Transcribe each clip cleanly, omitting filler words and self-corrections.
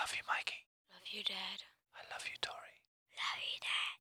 Love you, Mikey. Love you, Dad. I love you, Tori. Love you, Dad.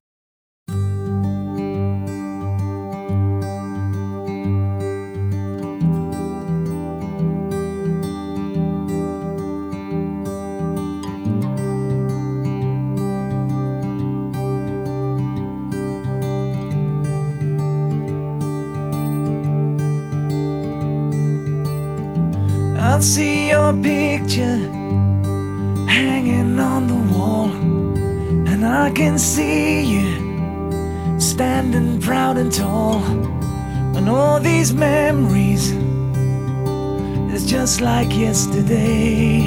I see your picture hanging on the wall, and I can see you standing proud and tall. And all these memories is just like yesterday.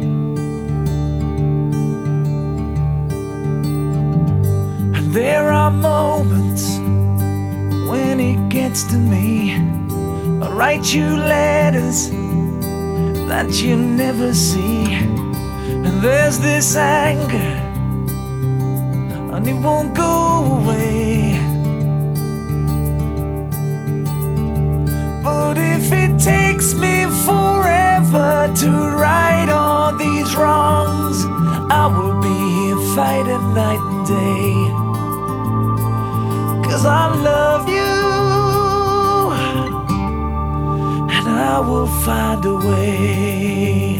And there are moments when it gets to me. I write you letters that you never see, and there's this anger, and it won't go away. But if it takes me forever to right all these wrongs, I will be here fighting night and day, 'cause I love you, I will find a way.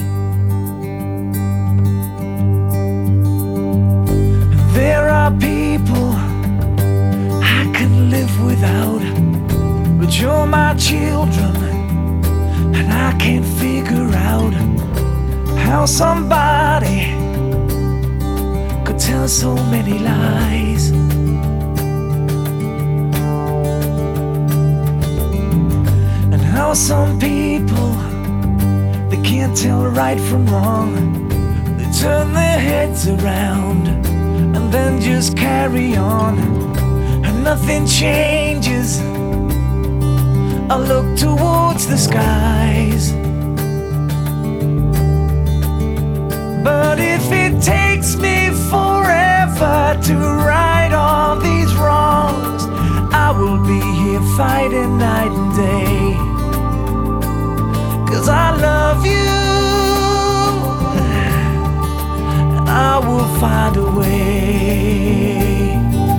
There are people I can live without, but you're my children, and I can't figure out how somebody could tell so many lies. How some people, they can't tell right from wrong. They turn their heads around and then just carry on, and nothing changes. I look towards the skies, but if it takes me forever to right all these wrongs, I will be here fighting night and day, 'cause I love you, and I will find a way.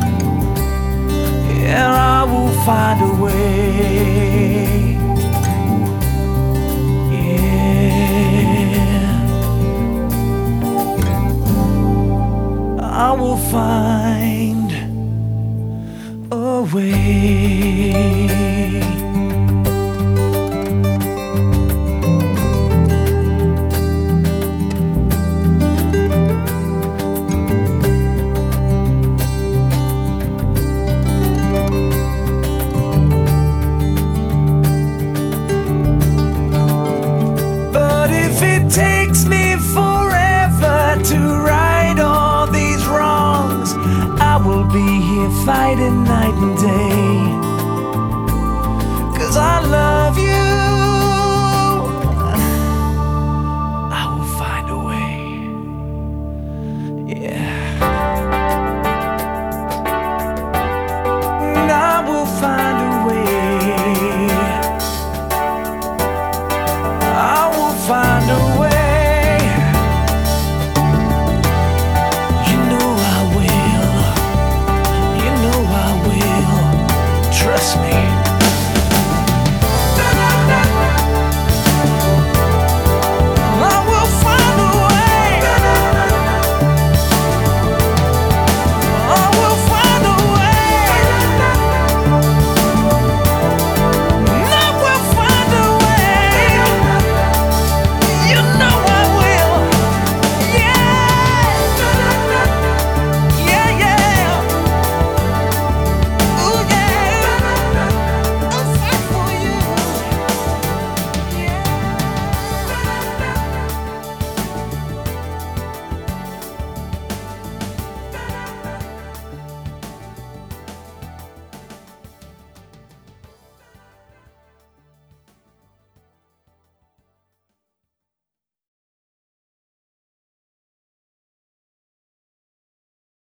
Yeah, I will find a way. Yeah, I will find a way.